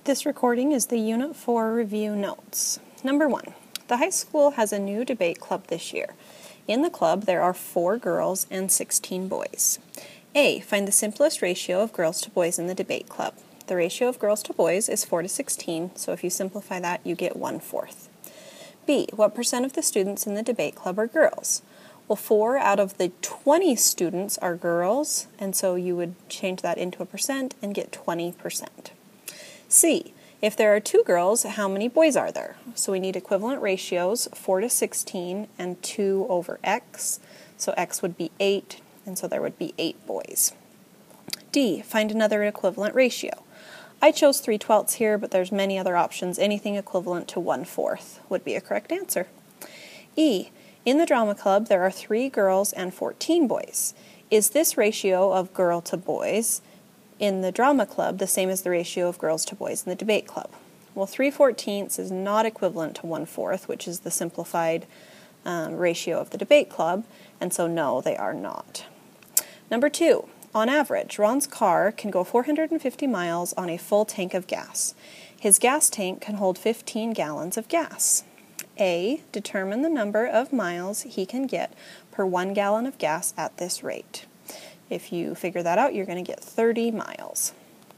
This recording is the Unit 4 review notes. Number 1. The high school has a new debate club this year. In the club, there are 4 girls and 16 boys. A. Find the simplest ratio of girls to boys in the debate club. The ratio of girls to boys is 4 to 16, so if you simplify that, you get 1/4. B. What percent of the students in the debate club are girls? Well, 4 out of the 20 students are girls, and so you would change that into a percent and get 20%. C. If there are 2 girls, how many boys are there? So we need equivalent ratios, 4 to 16 and 2 over x. So x would be 8, and so there would be 8 boys. D. Find another equivalent ratio. I chose 3/12 here, but there's many other options. Anything equivalent to 1/4 would be a correct answer. E. In the drama club, there are 3 girls and 14 boys. Is this ratio of girl to boys in the drama club the same as the ratio of girls to boys in the debate club? Well, 3/14 is not equivalent to 1/4, which is the simplified ratio of the debate club, and so no, they are not. Number 2, on average, Ron's car can go 450 miles on a full tank of gas. His gas tank can hold 15 gallons of gas. A, determine the number of miles he can get per 1 gallon of gas at this rate. If you figure that out, you're going to get 30 miles.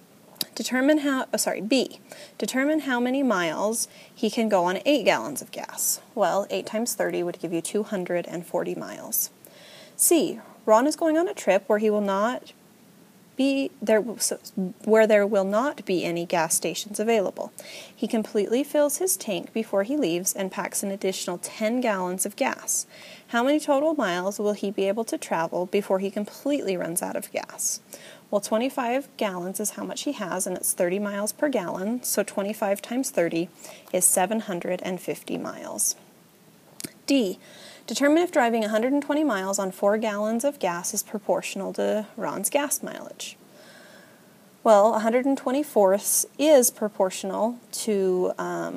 B, determine how many miles he can go on 8 gallons of gas. Well, 8 times 30 would give you 240 miles. C, Ron is going on a trip where there will not be any gas stations available. He completely fills his tank before he leaves and packs an additional 10 gallons of gas. How many total miles will he be able to travel before he completely runs out of gas? Well, 25 gallons is how much he has, and it's 30 miles per gallon, so 25 times 30 is 750 miles. D, determine if driving 120 miles on 4 gallons of gas is proportional to Ron's gas mileage. Well, 124ths is proportional to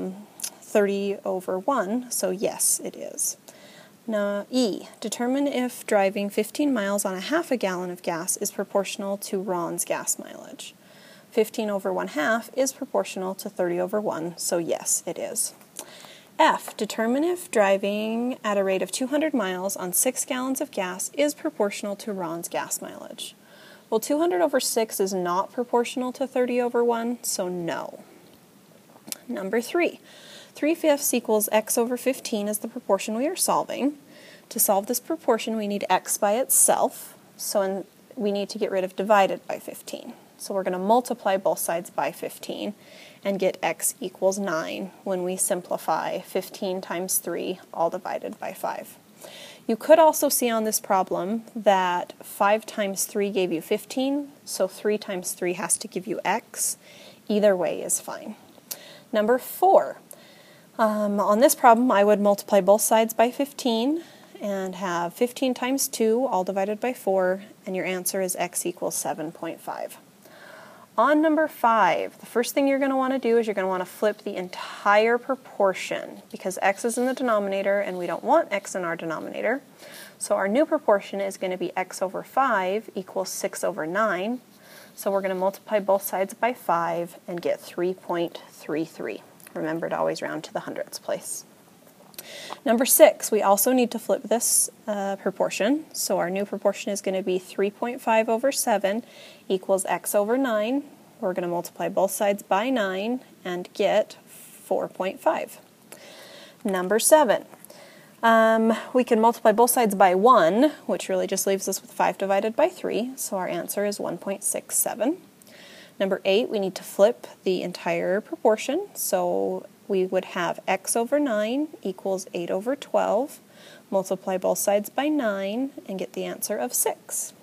30 over 1, so yes, it is. Now, E, determine if driving 15 miles on a half a gallon of gas is proportional to Ron's gas mileage. 15 over 1/2 is proportional to 30 over 1, so yes, it is. F, determine if driving at a rate of 200 miles on 6 gallons of gas is proportional to Ron's gas mileage. Well, 200 over 6 is not proportional to 30 over 1, so no. Number 3, 3/5 equals x over 15 is the proportion we are solving. To solve this proportion, we need x by itself, so we need to get rid of divided by 15. So we're going to multiply both sides by 15 and get x equals 9 when we simplify 15 times 3 all divided by 5. You could also see on this problem that 5 times 3 gave you 15, so 3 times 3 has to give you x. Either way is fine. Number 4. On this problem, I would multiply both sides by 15 and have 15 times 2 all divided by 4, and your answer is x equals 7.5. On number 5, the first thing you're going to want to do is you're going to want to flip the entire proportion because x is in the denominator and we don't want x in our denominator. So our new proportion is going to be x over 5 equals 6 over 9. So we're going to multiply both sides by 5 and get 3.33. Remember to always round to the hundredths place. Number 6, we also need to flip this proportion. So our new proportion is going to be 3.5 over 7 equals x over 9. We're going to multiply both sides by 9 and get 4.5. Number 7, we can multiply both sides by 1, which really just leaves us with 5 divided by 3. So our answer is 1.67. Number 8, we need to flip the entire proportion. So we would have x over 9 equals 8 over 12, multiply both sides by 9, and get the answer of 6.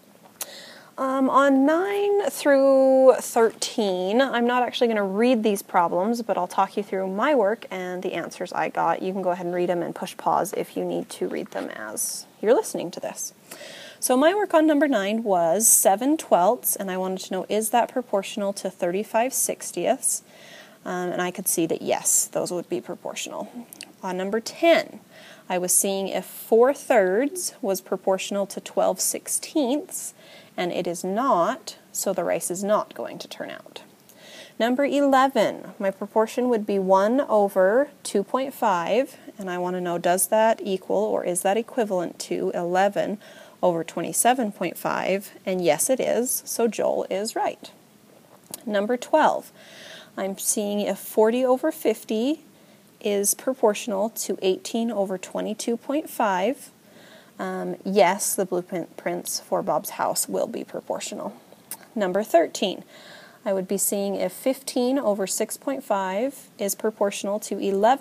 On 9 through 13, I'm not actually going to read these problems, but I'll talk you through my work and the answers I got. You can go ahead and read them and push pause if you need to read them as you're listening to this. So my work on number 9 was 7/12, and I wanted to know, is that proportional to 35/60? And I could see that yes, those would be proportional. On number 10, I was seeing if 4/3 was proportional to 12/16, and it is not, so the rice is not going to turn out. Number 11, my proportion would be 1 over 2.5, and I want to know, does that equal or is that equivalent to 11 over 27.5? And yes, it is, so Joel is right. Number 12, I'm seeing if 40 over 50 is proportional to 18 over 22.5. Yes, the blueprints for Bob's house will be proportional. Number 13, I would be seeing if 15 over 6.5 is proportional to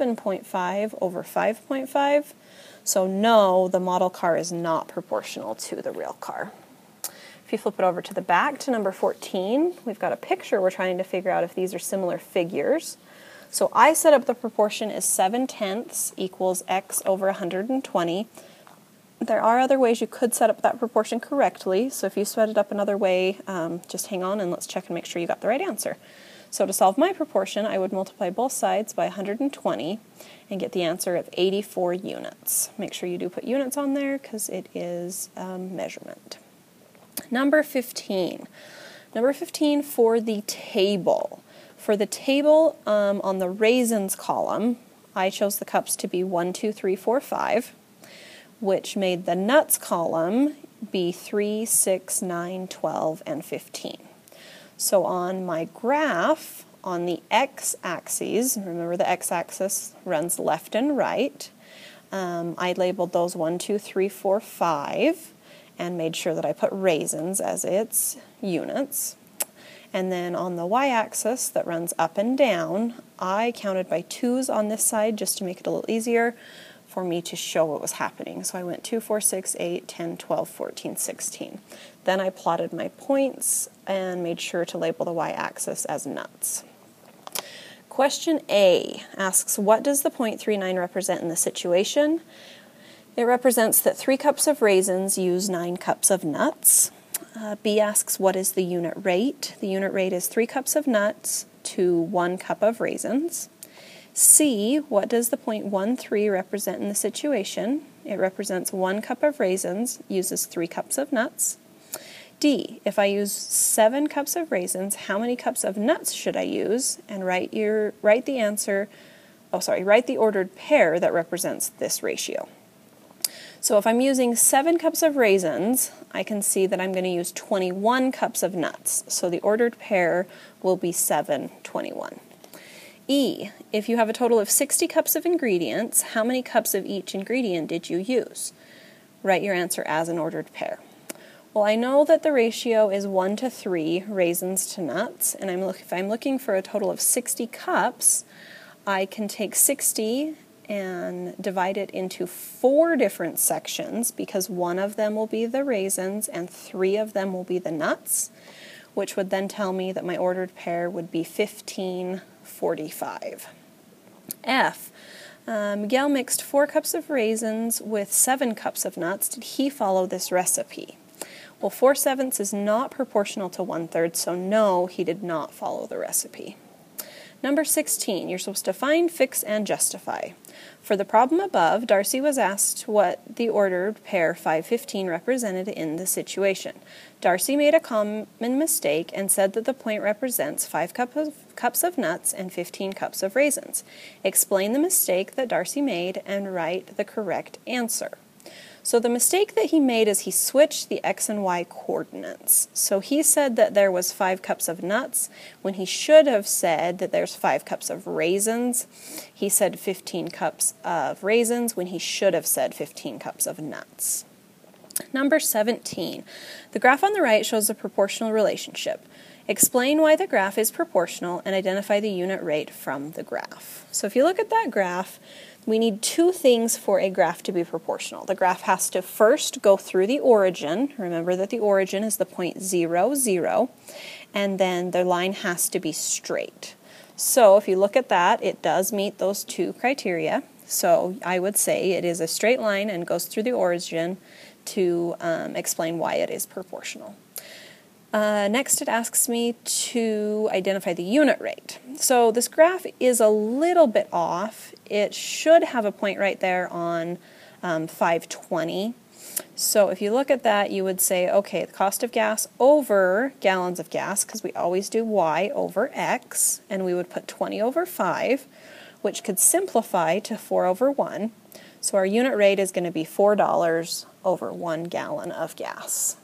11.5 over 5.5. So no, the model car is not proportional to the real car. If you flip it over to the back to number 14, we've got a picture. We're trying to figure out if these are similar figures. So I set up the proportion as 7/10 equals x over 120. There are other ways you could set up that proportion correctly, so if you set it up another way, just hang on and let's check and make sure you got the right answer. So to solve my proportion, I would multiply both sides by 120 and get the answer of 84 units. Make sure you do put units on there because it is measurement. Number 15. Number 15 for the table. For the table on the raisins column, I chose the cups to be 1, 2, 3, 4, 5. Which made the nuts column be 3, 6, 9, 12, and 15. So on my graph, on the x-axis, remember the x-axis runs left and right, I labeled those 1, 2, 3, 4, 5, and made sure that I put raisins as its units. And then on the y-axis that runs up and down, I counted by 2's on this side just to make it a little easier for me to show what was happening. So I went 2, 4, 6, 8, 10, 12, 14, 16. Then I plotted my points and made sure to label the y-axis as nuts. Question A asks, what does the 0.39 represent in the situation? It represents that 3 cups of raisins use 9 cups of nuts. B asks, what is the unit rate? The unit rate is 3 cups of nuts to 1 cup of raisins. C, what does the 0.13 represent in the situation? It represents 1 cup of raisins uses 3 cups of nuts. D, if I use 7 cups of raisins, how many cups of nuts should I use? And write the ordered pair that represents this ratio. So if I'm using 7 cups of raisins, I can see that I'm going to use 21 cups of nuts. So the ordered pair will be 7, 21. E, if you have a total of 60 cups of ingredients, how many cups of each ingredient did you use? Write your answer as an ordered pair. Well, I know that the ratio is 1 to 3 raisins to nuts, and if I'm looking for a total of 60 cups, I can take 60 and divide it into 4 different sections because 1 of them will be the raisins and 3 of them will be the nuts, which would then tell me that my ordered pair would be 1545. F. Miguel mixed 4 cups of raisins with 7 cups of nuts. Did he follow this recipe? Well, 4/7 is not proportional to 1/3, so no, he did not follow the recipe. Number 16, you're supposed to find, fix, and justify. For the problem above, Darcy was asked what the ordered pair 515 represented in the situation. Darcy made a common mistake and said that the point represents 5 cups of nuts and 15 cups of raisins. Explain the mistake that Darcy made and write the correct answer. So the mistake that he made is he switched the x and y coordinates. So he said that there was 5 cups of nuts when he should have said that there's 5 cups of raisins. He said 15 cups of raisins when he should have said 15 cups of nuts. Number 17. The graph on the right shows a proportional relationship. Explain why the graph is proportional and identify the unit rate from the graph. So if you look at that graph, we need 2 things for a graph to be proportional. The graph has to first go through the origin. Remember that the origin is the point 0, 0, and then the line has to be straight. So if you look at that, it does meet those 2 criteria. So I would say it is a straight line and goes through the origin to explain why it is proportional. Next, it asks me to identify the unit rate. So this graph is a little bit off. It should have a point right there on 520. So if you look at that, you would say, okay, the cost of gas over gallons of gas, because we always do y over x, and we would put 20 over 5, which could simplify to 4 over 1. So our unit rate is going to be $4 over 1 gallon of gas.